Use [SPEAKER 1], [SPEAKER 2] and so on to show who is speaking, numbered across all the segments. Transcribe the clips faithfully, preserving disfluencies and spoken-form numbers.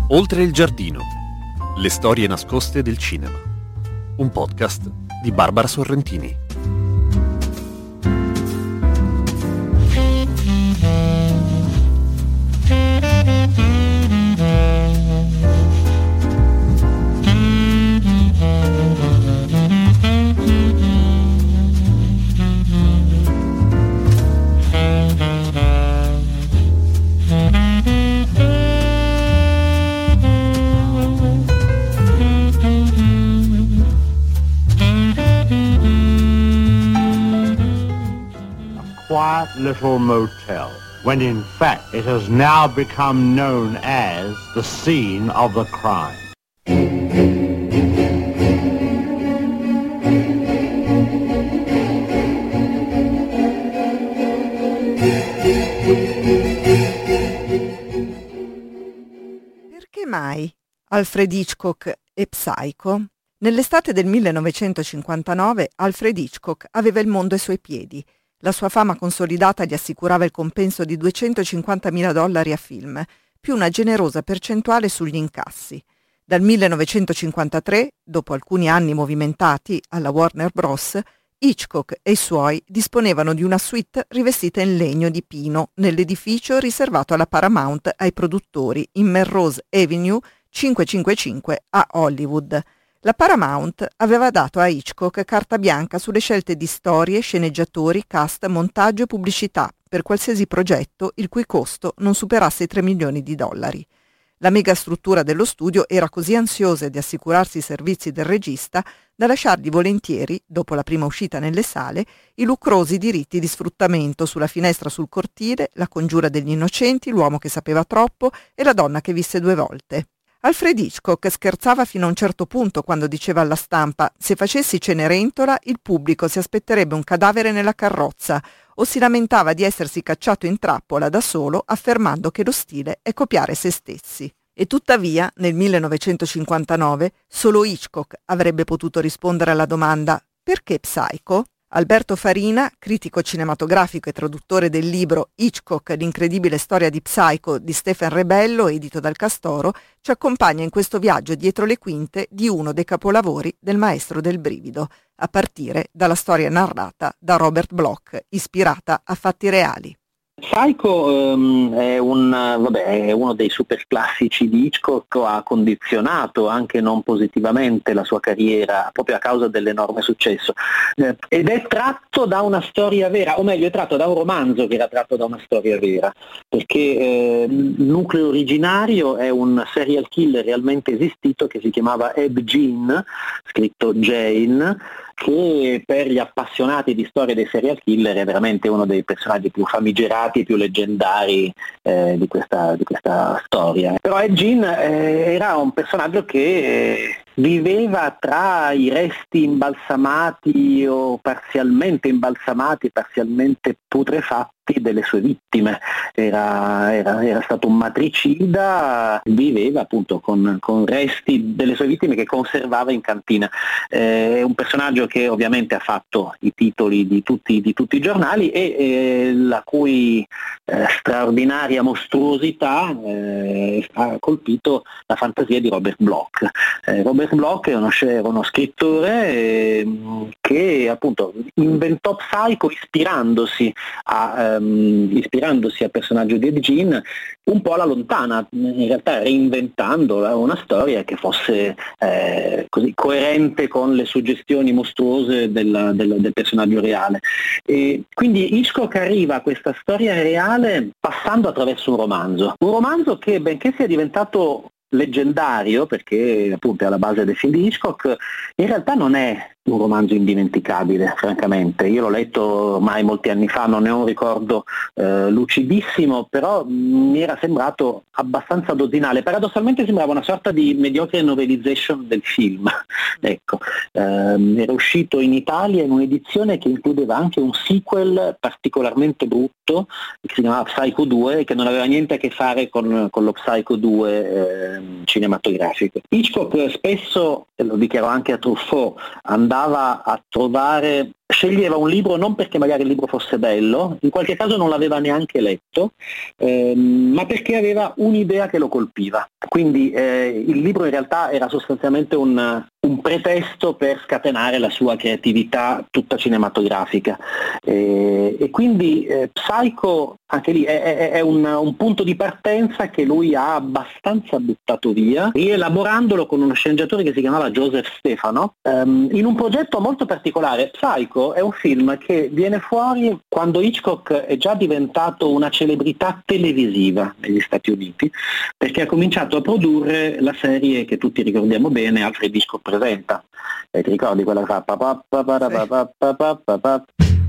[SPEAKER 1] Oltre il giardino. Le storie nascoste del cinema. Un podcast di Barbara Sorrentini.
[SPEAKER 2] Quiet little motel, when in fact it has now become known as the scene of the crime.
[SPEAKER 3] Perché mai Alfred Hitchcock e Psycho? Nell'estate del millenovecentocinquantanove Alfred Hitchcock aveva il mondo ai suoi piedi. La sua fama consolidata gli assicurava il compenso di duecentocinquantamila dollari a film, più una generosa percentuale sugli incassi. Dal millenovecentocinquantatré, dopo alcuni anni movimentati alla Warner Bros., Hitchcock e i suoi disponevano di una suite rivestita in legno di pino nell'edificio riservato alla Paramount ai produttori in Melrose Avenue cinquecentocinquantacinque a Hollywood. La Paramount aveva dato a Hitchcock carta bianca sulle scelte di storie, sceneggiatori, cast, montaggio e pubblicità per qualsiasi progetto il cui costo non superasse i tre milioni di dollari. La megastruttura dello studio era così ansiosa di assicurarsi i servizi del regista da lasciargli volentieri, dopo la prima uscita nelle sale, i lucrosi diritti di sfruttamento sulla finestra sul cortile, La congiura degli innocenti, L'uomo che sapeva troppo e La donna che visse due volte. Alfred Hitchcock scherzava fino a un certo punto quando diceva alla stampa: se facessi Cenerentola il pubblico si aspetterebbe un cadavere nella carrozza, o si lamentava di essersi cacciato in trappola da solo affermando che lo stile è copiare se stessi. E tuttavia nel millenovecentocinquantanove solo Hitchcock avrebbe potuto rispondere alla domanda «Perché Psycho?». Alberto Farina, critico cinematografico e traduttore del libro Hitchcock, l'incredibile storia di Psycho di Stephen Rebello, edito dal Castoro, ci accompagna in questo viaggio dietro le quinte di uno dei capolavori del maestro del brivido, a partire dalla storia narrata da Robert Bloch, ispirata a fatti reali.
[SPEAKER 4] Psycho um, è, un, vabbè, è uno dei super classici di Hitchcock, ha condizionato anche non positivamente la sua carriera proprio a causa dell'enorme successo, eh, ed è tratto da una storia vera, o meglio è tratto da un romanzo che era tratto da una storia vera, perché eh, il nucleo originario è un serial killer realmente esistito che si chiamava Ed Gein, scritto Jane, che per gli appassionati di storia dei serial killer è veramente uno dei personaggi più famigerati, più leggendari eh, di, questa, di questa storia. Però Ed Gein eh, era un personaggio che eh, viveva tra i resti imbalsamati o parzialmente imbalsamati, parzialmente putrefatti delle sue vittime. Era, era, era stato un matricida, viveva appunto con, con resti delle sue vittime che conservava in cantina. Eh, è un personaggio che ovviamente ha fatto i titoli di tutti, di tutti i giornali e eh, la cui eh, straordinaria mostruosità eh, ha colpito la fantasia di Robert Bloch. Eh, Robert Bloch è uno, uno scrittore eh, che appunto inventò Psycho ispirandosi a ehm, ispirandosi al personaggio di Ed Gein un po' alla lontana, in realtà reinventando una storia che fosse eh, così coerente con le suggestioni mostruose del, del, del personaggio reale. E quindi Hitchcock arriva a questa storia reale passando attraverso un romanzo, un romanzo che benché sia diventato leggendario, perché appunto è alla base del film di Hitchcock, in realtà non è un romanzo indimenticabile, francamente. Io l'ho letto ormai molti anni fa, non ne ho un ricordo eh, lucidissimo, però mi era sembrato abbastanza dozzinale. Paradossalmente sembrava una sorta di mediocre novelization del film. Ecco, ehm, era uscito in Italia in un'edizione che includeva anche un sequel particolarmente brutto, che si chiamava Psycho due, che non aveva niente a che fare con, con lo Psycho due ehm, cinematografiche. Hitchcock spesso, e lo dichiaro anche a Truffaut, andava a trovare, sceglieva un libro non perché magari il libro fosse bello, in qualche caso non l'aveva neanche letto, ehm, ma perché aveva un'idea che lo colpiva. Quindi eh, il libro in realtà era sostanzialmente un, un pretesto per scatenare la sua creatività tutta cinematografica. E, e quindi eh, Psycho, anche lì, è, è, è un, un punto di partenza che lui ha abbastanza buttato via, rielaborandolo con uno sceneggiatore che si chiamava Joseph Stefano, ehm, in un progetto molto particolare. Psycho è un film che viene fuori quando Hitchcock è già diventato una celebrità televisiva negli Stati Uniti, perché ha cominciato a produrre la serie che tutti ricordiamo bene, Alfred Hitchcock presenta. E ti ricordi quella che fa? Pa, pa, pa, pa, pa, pa, pa, pa, pa, pa.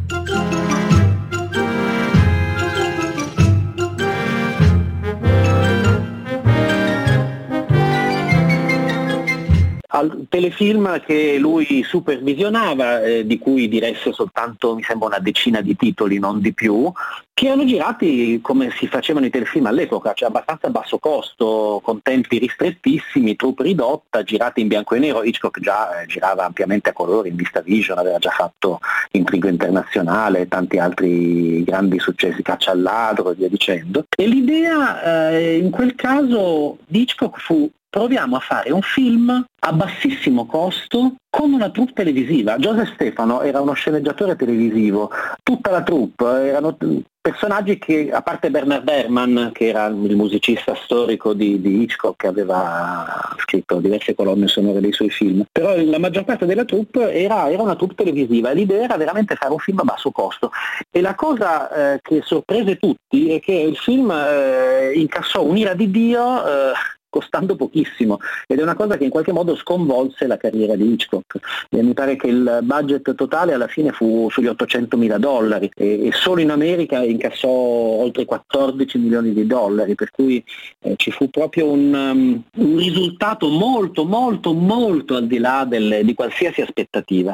[SPEAKER 4] Al telefilm che lui supervisionava, eh, di cui diresse soltanto mi sembra una decina di titoli, non di più, che erano girati come si facevano i telefilm all'epoca, cioè abbastanza a basso costo, con tempi ristrettissimi, troupe ridotta, girati in bianco e nero. Hitchcock già eh, girava ampiamente a colori, in VistaVision, aveva già fatto Intrigo Internazionale e tanti altri grandi successi, Caccia al ladro e via dicendo. E l'idea eh, in quel caso di Hitchcock fu: proviamo a fare un film a bassissimo costo con una troupe televisiva. Joseph Stefano era uno sceneggiatore televisivo, tutta la troupe erano personaggi che, a parte Bernard Herrmann, che era il musicista storico di, di Hitchcock, che aveva scritto diverse colonne sonore dei suoi film, però la maggior parte della troupe era, era una troupe televisiva, e l'idea era veramente fare un film a basso costo. E la cosa eh, che sorprese tutti è che il film eh, incassò un'ira di Dio eh, costando pochissimo, ed è una cosa che in qualche modo sconvolse la carriera di Hitchcock. E mi pare che il budget totale alla fine fu sugli ottocentomila dollari e, e solo in America incassò oltre quattordici milioni di dollari, per cui eh, ci fu proprio un, um, un risultato molto molto molto al di là del, di qualsiasi aspettativa.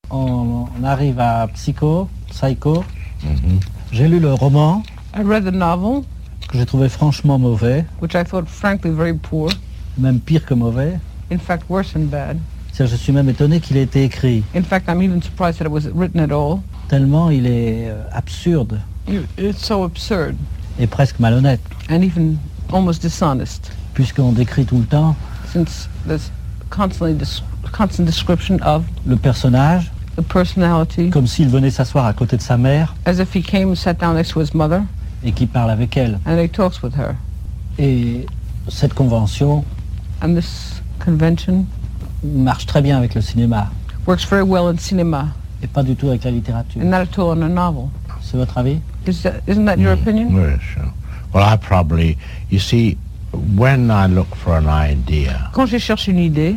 [SPEAKER 5] On arrive à Psycho, Psycho. Mm-hmm. J'ai lu le roman.
[SPEAKER 6] I read the novel,
[SPEAKER 5] que j'ai trouvé franchement mauvais,
[SPEAKER 6] which I thought frankly very poor,
[SPEAKER 5] même pire que mauvais.
[SPEAKER 6] in fact worse than bad.
[SPEAKER 5] C'est-à-dire, je suis même étonné qu'il ait été écrit,
[SPEAKER 6] In fact, I'm even surprised that it was written at all.
[SPEAKER 5] tellement il est euh, absurde
[SPEAKER 6] It's so absurd
[SPEAKER 5] et presque malhonnête,
[SPEAKER 6] and even almost dishonest,
[SPEAKER 5] puisqu'on décrit tout le temps
[SPEAKER 6] since there's constantly dis- constant description of
[SPEAKER 5] le personnage
[SPEAKER 6] the personality,
[SPEAKER 5] comme s'il venait s'asseoir à côté de sa mère
[SPEAKER 6] as if he came and sat down next to his mother
[SPEAKER 5] et qu'il parle avec elle.
[SPEAKER 6] and he talks with her.
[SPEAKER 5] Et cette convention
[SPEAKER 6] And this convention
[SPEAKER 5] marche très bien avec le cinéma
[SPEAKER 6] works very well in cinema
[SPEAKER 5] et pas du tout avec la littérature.
[SPEAKER 6] and not at all in a novel.
[SPEAKER 5] C'est votre avis?
[SPEAKER 6] Is that, isn't that your opinion?
[SPEAKER 7] Yes, sure. Well, I probably, you see, when I look for an idea,
[SPEAKER 6] Quand je cherche une idée,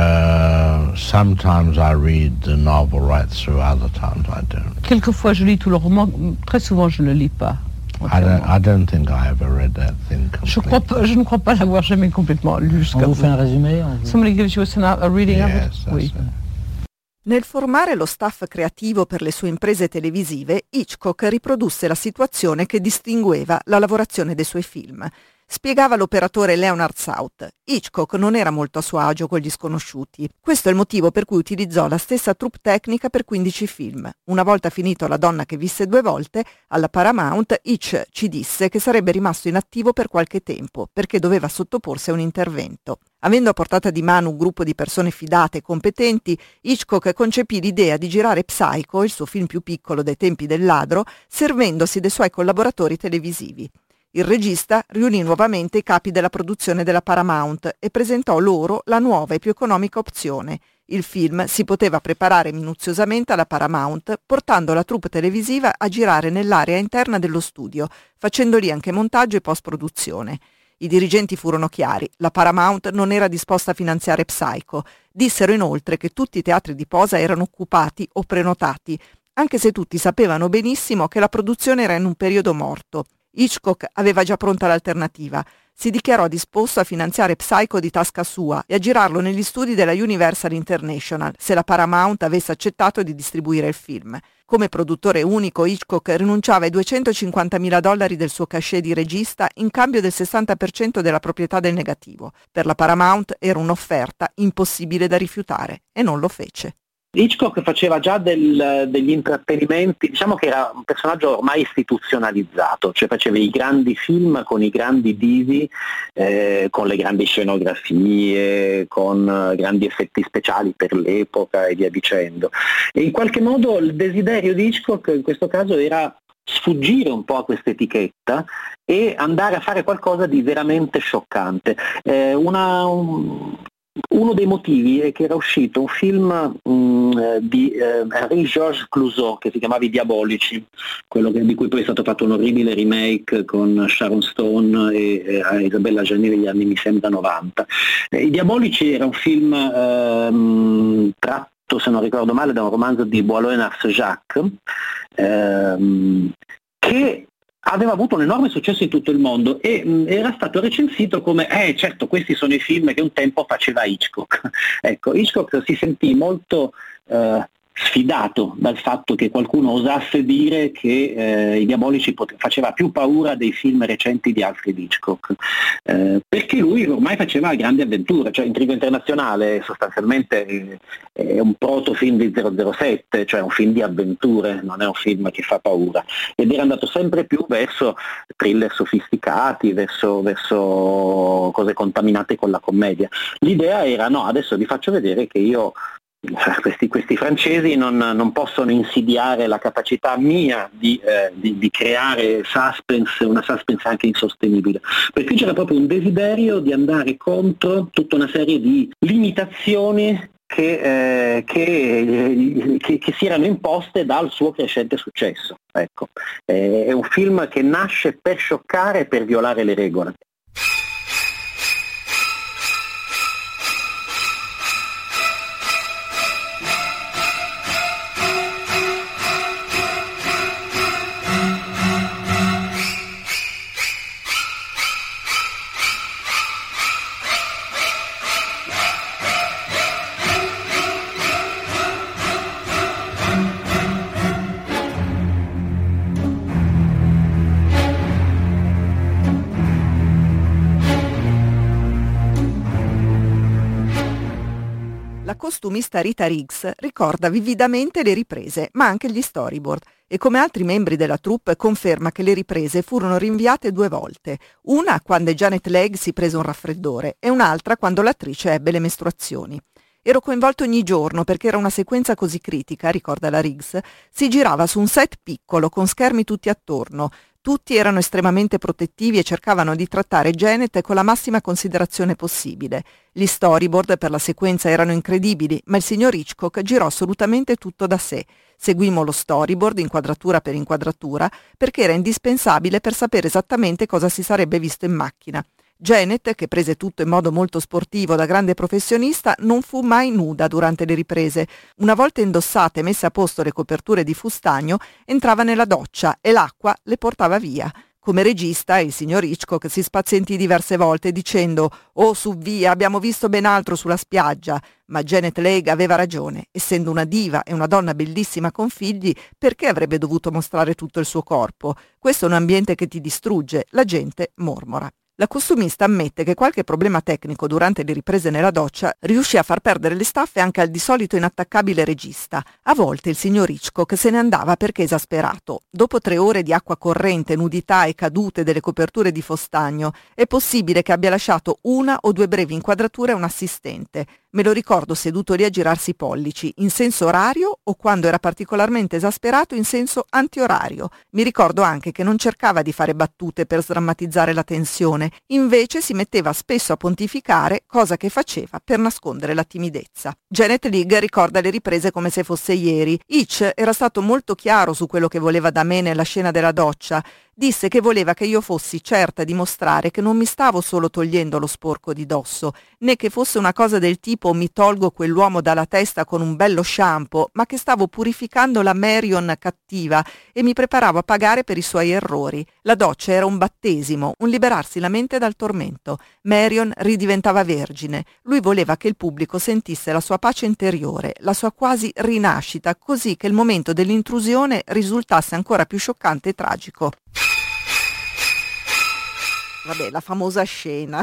[SPEAKER 7] uh, sometimes I read the novel right through, other times I don't.
[SPEAKER 6] quelquefois je lis tout le roman, très souvent je ne le lis pas.
[SPEAKER 7] I don't, I don't think I ever read that thing
[SPEAKER 6] Je, crois
[SPEAKER 7] completely.
[SPEAKER 6] pas, je ne crois pas l'avoir jamais complètement lu
[SPEAKER 5] On
[SPEAKER 6] jusqu'à
[SPEAKER 5] vous fait un résumé? On vous-
[SPEAKER 6] Somebody gives you a, syno- a reading of
[SPEAKER 7] Yes,
[SPEAKER 6] it?
[SPEAKER 7] that's
[SPEAKER 6] Oui.
[SPEAKER 7] it.
[SPEAKER 3] Nel formare lo staff creativo per le sue imprese televisive, Hitchcock riprodusse la situazione che distingueva la lavorazione dei suoi film. Spiegava l'operatore Leonard South: Hitchcock non era molto a suo agio con gli sconosciuti. Questo è il motivo per cui utilizzò la stessa troupe tecnica per quindici film. Una volta finito La donna che visse due volte, alla Paramount, Hitch ci disse che sarebbe rimasto inattivo per qualche tempo, perché doveva sottoporsi a un intervento. Avendo a portata di mano un gruppo di persone fidate e competenti, Hitchcock concepì l'idea di girare Psycho, il suo film più piccolo dai tempi del ladro, servendosi dei suoi collaboratori televisivi. Il regista riunì nuovamente i capi della produzione della Paramount e presentò loro la nuova e più economica opzione. Il film si poteva preparare minuziosamente alla Paramount, portando la troupe televisiva a girare nell'area interna dello studio, facendo lì anche montaggio e post-produzione. I dirigenti furono chiari: la Paramount non era disposta a finanziare Psycho. Dissero inoltre che tutti i teatri di posa erano occupati o prenotati, anche se tutti sapevano benissimo che la produzione era in un periodo morto. Hitchcock aveva già pronta l'alternativa. Si dichiarò disposto a finanziare Psycho di tasca sua e a girarlo negli studi della Universal International se la Paramount avesse accettato di distribuire il film. Come produttore unico, Hitchcock rinunciava ai duecentocinquantamila dollari del suo cachet di regista in cambio del sessanta per cento della proprietà del negativo. Per la Paramount era un'offerta impossibile da rifiutare e non lo fece.
[SPEAKER 4] Hitchcock faceva già del, degli intrattenimenti, diciamo che era un personaggio ormai istituzionalizzato, cioè faceva i grandi film con i grandi divi, eh, con le grandi scenografie, con grandi effetti speciali per l'epoca e via dicendo. E in qualche modo il desiderio di Hitchcock in questo caso era sfuggire un po' a questa etichetta e andare a fare qualcosa di veramente scioccante. Eh, una, un, Uno dei motivi è che era uscito un film mh, di eh, Henri-Georges Clouzot che si chiamava I Diabolici, quello che, di cui poi è stato fatto un orribile remake con Sharon Stone e, e Isabella Gianni negli anni mi sembra novanta. Eh, I Diabolici era un film ehm, tratto, se non ricordo male, da un romanzo di Boileau-Narcejac ehm, che aveva avuto un enorme successo in tutto il mondo e mh, era stato recensito come eh certo questi sono i film che un tempo faceva Hitchcock. Ecco, Hitchcock si sentì molto eh, sfidato dal fatto che qualcuno osasse dire che eh, I Diabolici pot- faceva più paura dei film recenti di Alfred Hitchcock, eh, perché lui ormai faceva grandi avventure, cioè Intrigo Internazionale sostanzialmente è, è un proto-film di zero zero sette, cioè un film di avventure, non è un film che fa paura, ed era andato sempre più verso thriller sofisticati, verso, verso cose contaminate con la commedia. L'idea era no, adesso vi faccio vedere che io Questi, questi francesi non, non possono insidiare la capacità mia di, eh, di, di creare suspense, una suspense anche insostenibile. Per cui c'era proprio un desiderio di andare contro tutta una serie di limitazioni che, eh, che, che, che si erano imposte dal suo crescente successo. Ecco. È un film che nasce per scioccare e per violare le regole.
[SPEAKER 3] La costumista Rita Riggs ricorda vividamente le riprese, ma anche gli storyboard, e come altri membri della troupe conferma che le riprese furono rinviate due volte, una quando Janet Leigh si prese un raffreddore e un'altra quando l'attrice ebbe le mestruazioni. Ero coinvolto ogni giorno perché era una sequenza così critica, ricorda la Riggs, si girava su un set piccolo con schermi tutti attorno. Tutti erano estremamente protettivi e cercavano di trattare Janet con la massima considerazione possibile. Gli storyboard per la sequenza erano incredibili, ma il signor Hitchcock girò assolutamente tutto da sé. Seguimmo lo storyboard inquadratura per inquadratura perché era indispensabile per sapere esattamente cosa si sarebbe visto in macchina. Janet, che prese tutto in modo molto sportivo da grande professionista, non fu mai nuda durante le riprese. Una volta indossate e messe a posto le coperture di fustagno, entrava nella doccia e l'acqua le portava via. Come regista, il signor Hitchcock si spazientì diverse volte dicendo «Oh, su via, abbiamo visto ben altro sulla spiaggia». Ma Janet Leigh aveva ragione. Essendo una diva e una donna bellissima con figli, perché avrebbe dovuto mostrare tutto il suo corpo? Questo è un ambiente che ti distrugge, la gente mormora. La costumista ammette che qualche problema tecnico durante le riprese nella doccia riuscì a far perdere le staffe anche al di solito inattaccabile regista. A volte il signor Hitchcock se ne andava perché esasperato. Dopo tre ore di acqua corrente, nudità e cadute delle coperture di fostagno, è possibile che abbia lasciato una o due brevi inquadrature a un assistente. Me lo ricordo seduto lì a girarsi i pollici, in senso orario o quando era particolarmente esasperato in senso antiorario. Mi ricordo anche che non cercava di fare battute per sdrammatizzare la tensione, invece si metteva spesso a pontificare, cosa che faceva per nascondere la timidezza. Janet Leigh ricorda le riprese come se fosse ieri. Hitch era stato molto chiaro su quello che voleva da me nella scena della doccia. Disse che voleva che io fossi certa di mostrare che non mi stavo solo togliendo lo sporco di dosso, né che fosse una cosa del tipo mi tolgo quell'uomo dalla testa con un bello shampoo, ma che stavo purificando la Marion cattiva e mi preparavo a pagare per i suoi errori. La doccia era un battesimo, un liberarsi la mente dal tormento. Marion ridiventava vergine. Lui voleva che il pubblico sentisse la sua pace interiore, la sua quasi rinascita, così che il momento dell'intrusione risultasse ancora più scioccante e tragico. Vabbè, la famosa scena.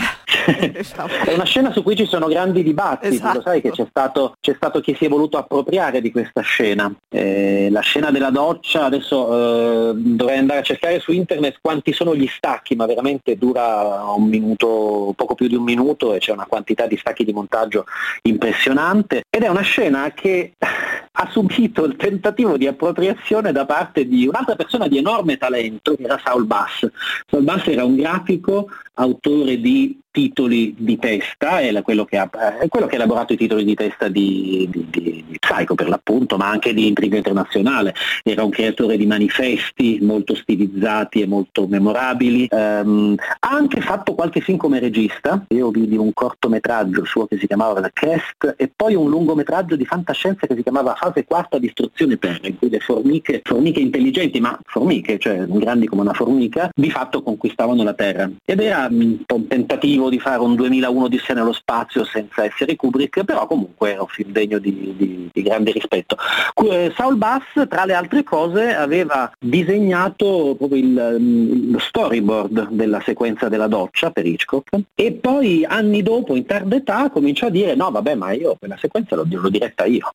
[SPEAKER 4] È una scena su cui ci sono grandi dibattiti, esatto. Lo sai che c'è stato, c'è stato chi si è voluto appropriare di questa scena. Eh, la scena della doccia, adesso eh, dovrei andare a cercare su internet quanti sono gli stacchi, ma veramente dura un minuto, poco più di un minuto, e c'è una quantità di stacchi di montaggio impressionante. Ed è una scena che ha subito il tentativo di appropriazione da parte di un'altra persona di enorme talento, che era Saul Bass. Saul Bass era un grafico, autore di titoli di testa, è quello che ha, è quello che ha elaborato i titoli di testa di, di, di, di Psycho per l'appunto, ma anche di Intriga Internazionale. Era un creatore di manifesti molto stilizzati e molto memorabili. Um, ha anche fatto qualche film come regista. Io vidi un cortometraggio suo che si chiamava The Crest e poi un lungometraggio di fantascienza che si chiamava Fase Quarta Distruzione Terra, in cui le formiche, formiche intelligenti, ma formiche, cioè grandi come una formica, di fatto conquistavano la Terra. Ed era un po' un tentativo di fare un duemilauno Odissea nello spazio senza essere Kubrick, però comunque era un film degno di, di, di grande rispetto. Saul Bass, tra le altre cose, aveva disegnato proprio il, lo storyboard della sequenza della doccia per Hitchcock, e poi anni dopo, in tarda età, cominciò a dire no vabbè, ma io quella sequenza l'ho, l'ho diretta io.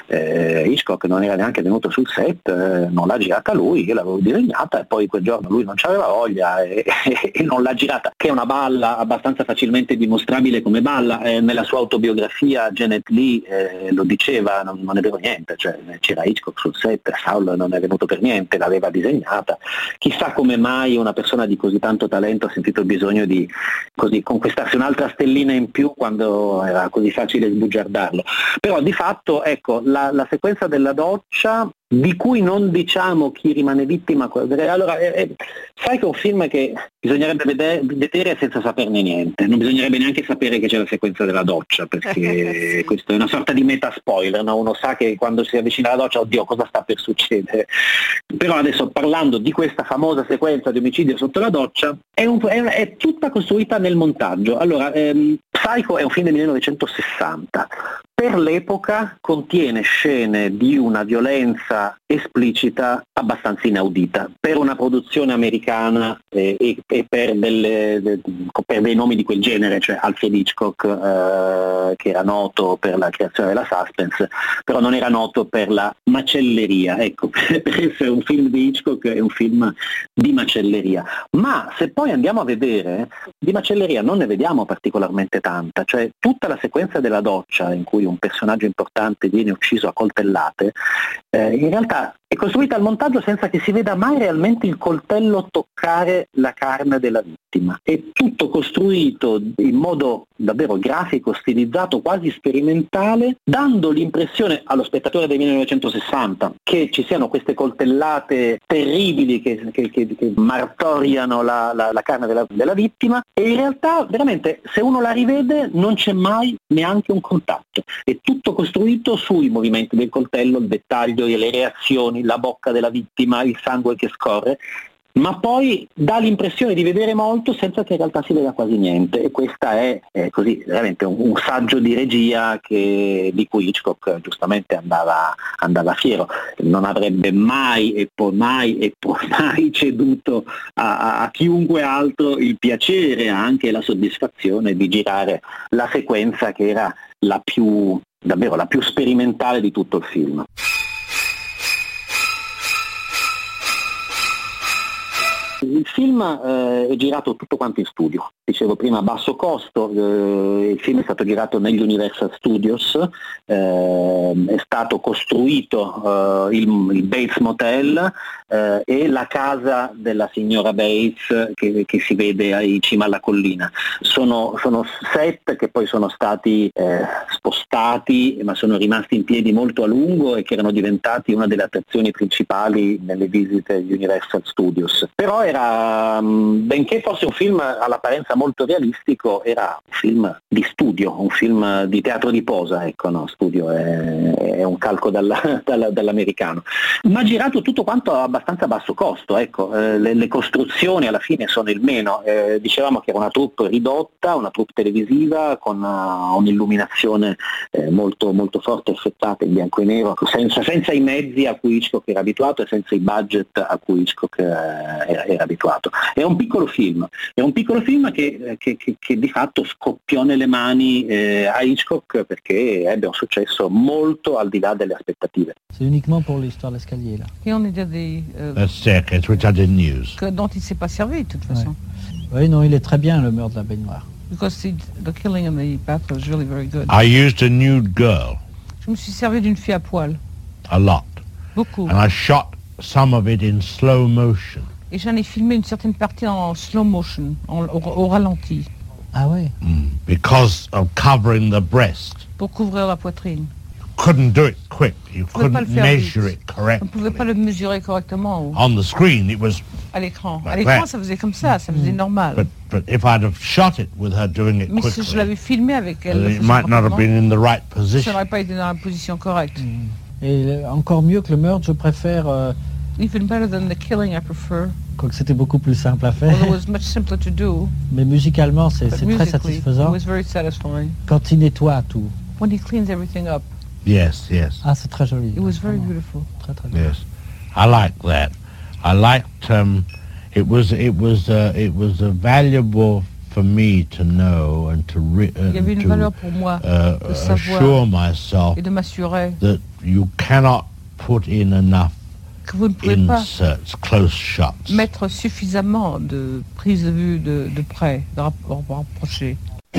[SPEAKER 4] Eh, Hitchcock non era neanche venuto sul set, eh, non l'ha girata lui, io l'avevo disegnata, e poi quel giorno lui non c'aveva voglia e, e, e non l'ha girata, che è una balla abbastanza facilmente dimostrabile come balla. Eh, nella sua autobiografia Janet Leigh eh, lo diceva, non, non è vero niente, cioè c'era Hitchcock sul set, Saul non è venuto per niente, l'aveva disegnata. Chissà come mai una persona di così tanto talento ha sentito il bisogno di così conquistarsi un'altra stellina in più quando era così facile sbugiardarlo. Però di fatto, ecco, la, la sequenza della doccia, di cui non diciamo chi rimane vittima. Allora, eh, eh, sai che è un film che bisognerebbe vedere, vedere senza saperne niente, non bisognerebbe neanche sapere che c'è la sequenza della doccia, perché sì. Questo è una sorta di meta spoiler, no? Uno sa che quando si avvicina alla doccia, oddio, cosa sta per succedere. Però adesso, parlando di questa famosa sequenza di omicidio sotto la doccia, è, un, è, è tutta costruita nel montaggio. Allora, ehm, Psycho è un film del millenovecentosessanta. Per l'epoca contiene scene di una violenza esplicita abbastanza inaudita per una produzione americana eh, e, e per, delle, de, per dei nomi di quel genere, cioè Alfred Hitchcock, eh, che era noto per la creazione della suspense, però non era noto per la macelleria. Ecco, per essere un film di Hitchcock è un film di macelleria. Ma se poi andiamo a vedere, di macelleria non ne vediamo particolarmente tanta, cioè tutta la sequenza della doccia in cui un personaggio importante viene ucciso a coltellate, eh, in realtà è costruita al montaggio senza che si veda mai realmente il coltello toccare la carne della vittima. È tutto costruito in modo davvero grafico, stilizzato, quasi sperimentale, dando l'impressione allo spettatore del millenovecentosessanta che ci siano queste coltellate terribili che, che, che, che martoriano la, la, la carne della, della vittima, e in realtà veramente se uno la rivede non c'è mai neanche un contatto. È tutto costruito sui movimenti del coltello, il dettaglio, le reazioni, la bocca della vittima, il sangue che scorre, ma poi dà l'impressione di vedere molto senza che in realtà si veda quasi niente. E questa è, è così veramente un, un saggio di regia che, di cui Hitchcock giustamente andava, andava fiero. Non avrebbe mai e poi mai e poi mai ceduto a, a, a chiunque altro il piacere, anche la soddisfazione di girare la sequenza che era la più, davvero la più sperimentale di tutto il film. Il film eh, è girato tutto quanto in studio, dicevo prima a basso costo, eh, il film è stato girato negli Universal Studios, eh, è stato costruito eh, il, il Bates Motel eh, e la casa della signora Bates che, che si vede in cima alla collina. Sono, sono set che poi sono stati eh, spostati, ma sono rimasti in piedi molto a lungo e che erano diventati una delle attrazioni principali nelle visite agli Universal Studios. Però era era, benché fosse un film all'apparenza molto realistico, era un film di studio, un film di teatro di posa, ecco, no, studio è, è un calco dalla, dalla, dall'americano, ma girato tutto quanto a abbastanza basso costo, ecco, eh, le, le costruzioni alla fine sono il meno, eh, dicevamo che era una troupe ridotta, una troupe televisiva con uh, un'illuminazione eh, molto, molto forte, effettata in bianco e nero, senza, senza i mezzi a cui Hitchcock era abituato e senza i budget a cui Hitchcock eh, era, era abituato. È un piccolo film, è un piccolo film che, che, che, che di fatto scoppiò nelle mani eh, a Hitchcock perché ebbe un successo molto al di là delle aspettative.
[SPEAKER 5] C'est uniquement pour l'histoire de l'escalier là.
[SPEAKER 6] Et on est à des... Euh,
[SPEAKER 7] The staircase, which I didn't use.
[SPEAKER 6] que, dont il ne s'est pas servi de toute façon.
[SPEAKER 5] Ouais. Oui, non, il est très bien le meurtre de la baignoire.
[SPEAKER 6] Because the, the killing in the bath was really very good.
[SPEAKER 7] I used a nude girl
[SPEAKER 6] Je me suis servi d'une fille à poil,
[SPEAKER 7] a lot,
[SPEAKER 6] beaucoup.
[SPEAKER 7] and I shot some of it in slow motion.
[SPEAKER 6] Et j'en ai filmé une certaine partie en slow motion, en, au, au ralenti,
[SPEAKER 5] Ah ouais.
[SPEAKER 7] Mm, because of covering the breast.
[SPEAKER 6] pour couvrir la poitrine.
[SPEAKER 7] Couldn't do it quick. You
[SPEAKER 6] pouvez pas
[SPEAKER 7] couldn't
[SPEAKER 6] le faire
[SPEAKER 7] measure
[SPEAKER 6] vite.
[SPEAKER 7] it
[SPEAKER 6] On ne pouvait
[SPEAKER 7] correctly.
[SPEAKER 6] pas le mesurer correctement au-
[SPEAKER 7] On the screen, it was,
[SPEAKER 6] à l'écran.
[SPEAKER 7] Like
[SPEAKER 6] À l'écran,
[SPEAKER 7] that.
[SPEAKER 6] ça faisait comme ça, ça faisait normal.
[SPEAKER 7] but but if I'd have shot it with her doing it
[SPEAKER 6] Mais si je
[SPEAKER 7] quickly,
[SPEAKER 6] l'avais filmé avec elle, le
[SPEAKER 7] it
[SPEAKER 6] faisant
[SPEAKER 7] might not have
[SPEAKER 6] rapidement,
[SPEAKER 7] been in the right
[SPEAKER 6] ça
[SPEAKER 7] position.
[SPEAKER 6] n'aurait pas été dans la position correcte.
[SPEAKER 5] Et le- encore mieux que le meurtre, je préfère, euh,
[SPEAKER 6] Even better than the killing, I prefer.
[SPEAKER 5] quoique c'était beaucoup plus simple à faire,
[SPEAKER 6] Although it was much simpler to do,
[SPEAKER 5] mais musicalement c'est
[SPEAKER 6] but
[SPEAKER 5] c'est très
[SPEAKER 6] musically, it
[SPEAKER 5] satisfaisant
[SPEAKER 6] was very satisfying.
[SPEAKER 5] quand il nettoie tout.
[SPEAKER 6] When he cleans everything up,
[SPEAKER 7] Yes, yes,
[SPEAKER 5] Ah, c'est très joli.
[SPEAKER 6] it was very
[SPEAKER 5] Vraiment.
[SPEAKER 6] beautiful.
[SPEAKER 5] Très très bien.
[SPEAKER 7] yes. I like that. I liked. Um, it was. It was. Uh, it was uh, valuable for me to know and to re- uh,
[SPEAKER 6] Il y avait une
[SPEAKER 7] to
[SPEAKER 6] valeur pour moi
[SPEAKER 7] uh,
[SPEAKER 6] de savoir
[SPEAKER 7] assure myself
[SPEAKER 6] et de m'assurer
[SPEAKER 7] that you cannot put in enough
[SPEAKER 6] que vous ne pouvez pas
[SPEAKER 7] inserts, close shots.
[SPEAKER 6] mettre suffisamment de prises de vue de, de près, de rapport rapproché.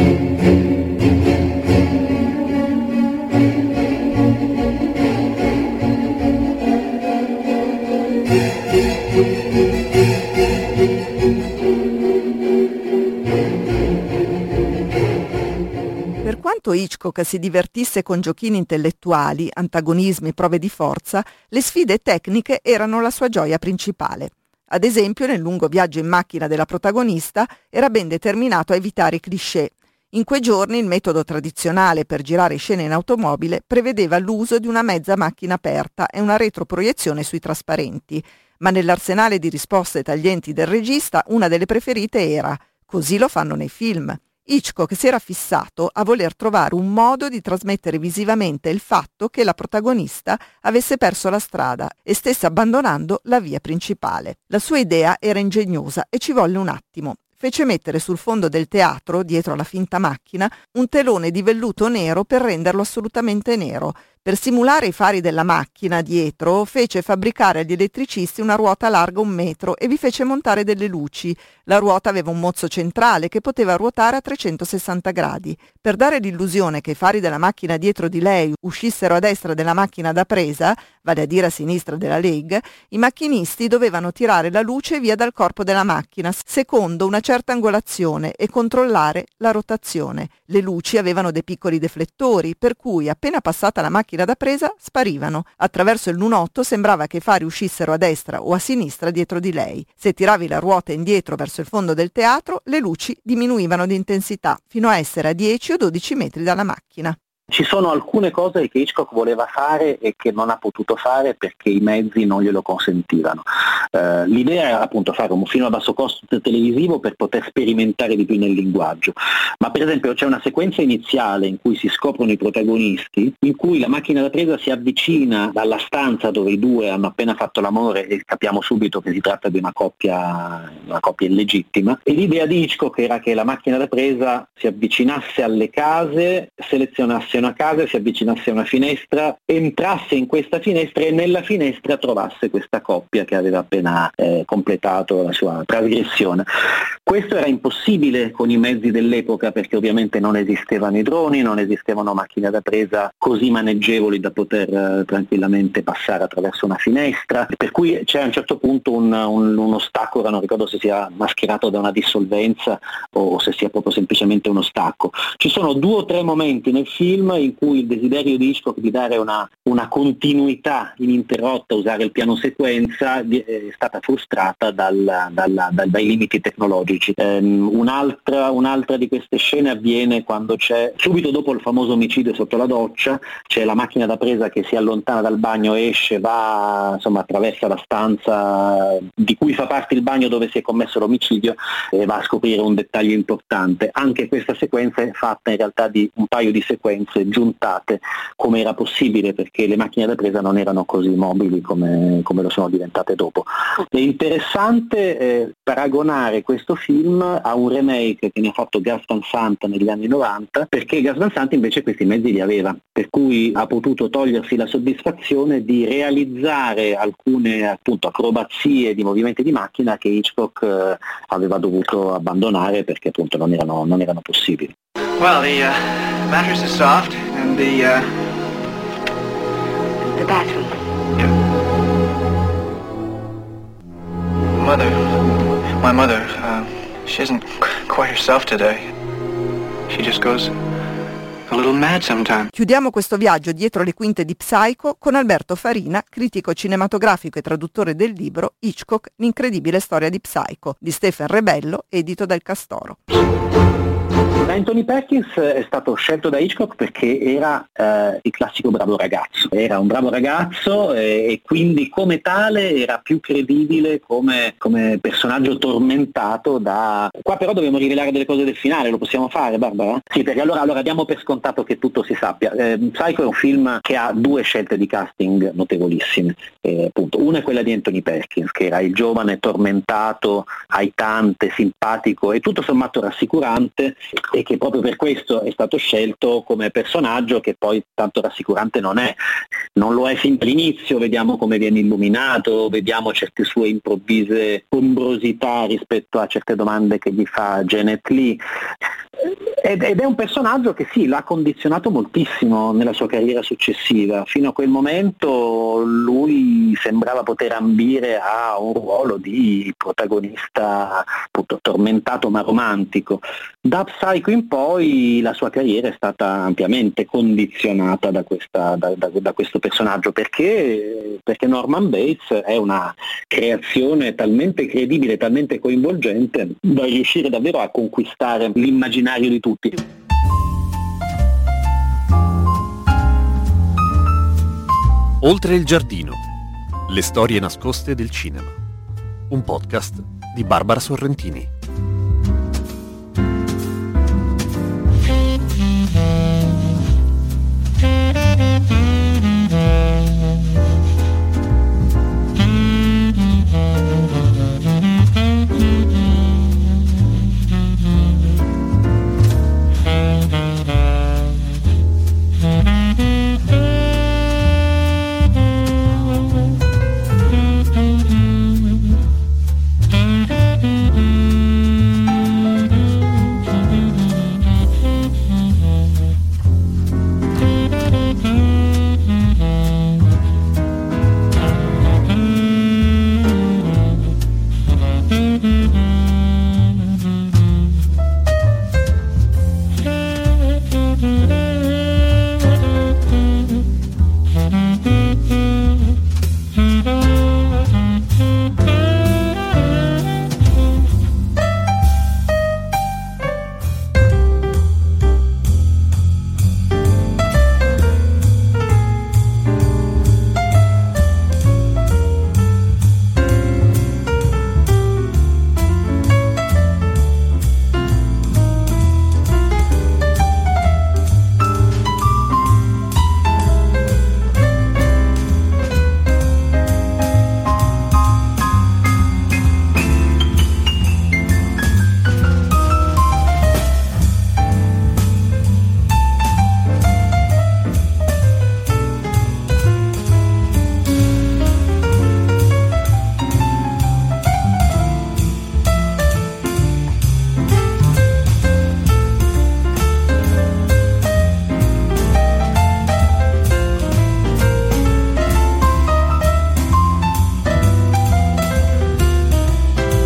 [SPEAKER 3] Per quanto Hitchcock si divertisse con giochini intellettuali, antagonismi, prove di forza, le sfide tecniche erano la sua gioia principale. Ad esempio, nel lungo viaggio in macchina della protagonista era ben determinato a evitare i cliché. In quei giorni il metodo tradizionale per girare scene in automobile prevedeva l'uso di una mezza macchina aperta e una retroproiezione sui trasparenti, ma nell'arsenale di risposte taglienti del regista una delle preferite era «Così lo fanno nei film». Hitchcock si era fissato a voler trovare un modo di trasmettere visivamente il fatto che la protagonista avesse perso la strada e stesse abbandonando la via principale. La sua idea era ingegnosa e ci volle un attimo. Fece mettere sul fondo del teatro, dietro alla finta macchina, un telone di velluto nero per renderlo assolutamente nero. Per simulare i fari della macchina dietro, fece fabbricare agli elettricisti una ruota larga un metro e vi fece montare delle luci. La ruota aveva un mozzo centrale che poteva ruotare a trecentosessanta gradi. Per dare l'illusione che i fari della macchina dietro di lei uscissero a destra della macchina da presa, vale a dire a sinistra della leg, i macchinisti dovevano tirare la luce via dal corpo della macchina, secondo una certa angolazione, e controllare la rotazione. Le luci avevano dei piccoli deflettori, per cui appena passata la macchina da presa sparivano. Attraverso il lunotto sembrava che i fari uscissero a destra o a sinistra dietro di lei. Se tiravi la ruota indietro verso il fondo del teatro, le luci diminuivano di intensità, fino a essere a dieci o dodici metri dalla macchina.
[SPEAKER 4] Ci sono alcune cose che Hitchcock voleva fare e che non ha potuto fare perché i mezzi non glielo consentivano. Uh, l'idea era appunto fare un film a basso costo televisivo per poter sperimentare di più nel linguaggio, ma per esempio c'è una sequenza iniziale in cui si scoprono i protagonisti, in cui la macchina da presa si avvicina dalla stanza dove i due hanno appena fatto l'amore e capiamo subito che si tratta di una coppia, una coppia illegittima, e l'idea di Hitchcock era che la macchina da presa si avvicinasse alle case, selezionasse una casa, si avvicinasse a una finestra, entrasse in questa finestra e nella finestra trovasse questa coppia che aveva appena eh, completato la sua trasgressione. Questo era impossibile con i mezzi dell'epoca perché ovviamente non esistevano i droni, non esistevano macchine da presa così maneggevoli da poter eh, tranquillamente passare attraverso una finestra, per cui c'è a un certo punto un, un, un ostacolo, non ricordo se sia mascherato da una dissolvenza o se sia proprio semplicemente uno stacco. Ci sono due o tre momenti nel film in cui il desiderio di Hitchcock di dare una, una continuità ininterrotta, usare il piano sequenza, è stata frustrata dal, dal, dal, dai limiti tecnologici. Um, un'altra, un'altra di queste scene avviene quando c'è, subito dopo il famoso omicidio sotto la doccia, c'è la macchina da presa che si allontana dal bagno, esce, va, insomma attraversa la stanza di cui fa parte il bagno dove si è commesso l'omicidio e va a scoprire un dettaglio importante. Anche questa sequenza è fatta in realtà di un paio di sequenze giuntate come era possibile, perché le macchine da presa non erano così mobili come, come lo sono diventate dopo. È interessante eh, paragonare questo film a un remake che ne ha fatto Gus Van Sant negli anni novanta, perché Gus Van Sant invece questi mezzi li aveva, per cui ha potuto togliersi la soddisfazione di realizzare alcune appunto acrobazie di movimenti di macchina che Hitchcock eh, aveva dovuto abbandonare perché appunto non erano, non erano possibili.
[SPEAKER 8] Well, the uh, mattress is soft and the uh...
[SPEAKER 9] the bathroom.
[SPEAKER 8] Yeah. Mother, my mother, uh, she isn't quite herself today. She just goes a little mad sometimes.
[SPEAKER 3] Chiudiamo questo viaggio dietro le quinte di Psycho con Alberto Farina, critico cinematografico e traduttore del libro Hitchcock, l'incredibile storia di Psycho, di Stephen Rebello, edito dal Castoro.
[SPEAKER 4] Anthony Perkins è stato scelto da Hitchcock perché era eh, il classico bravo ragazzo, era un bravo ragazzo e, e quindi come tale era più credibile come, come personaggio tormentato da... Qua però dobbiamo rivelare delle cose del finale, lo possiamo fare, Barbara? Sì, perché allora, allora diamo per scontato che tutto si sappia. Eh, Psycho è un film che ha due scelte di casting notevolissime, eh, appunto. Una è quella di Anthony Perkins, che era il giovane tormentato, aitante, simpatico e tutto sommato rassicurante, e che proprio per questo è stato scelto come personaggio, che poi tanto rassicurante non è. Non lo è fin dall'inizio, vediamo come viene illuminato, vediamo certe sue improvvise ombrosità rispetto a certe domande che gli fa Janet Leigh. Ed è un personaggio che sì, l'ha condizionato moltissimo nella sua carriera successiva. Fino a quel momento lui sembrava poter ambire a un ruolo di protagonista appunto tormentato ma romantico. Da Psycho in poi la sua carriera è stata ampiamente condizionata da, questa, da, da, da questo personaggio, perché, perché Norman Bates è una creazione talmente credibile, talmente coinvolgente da riuscire davvero a conquistare l'immaginario di tutti.
[SPEAKER 1] Oltre il giardino, le storie nascoste del cinema. Un podcast di Barbara Sorrentini.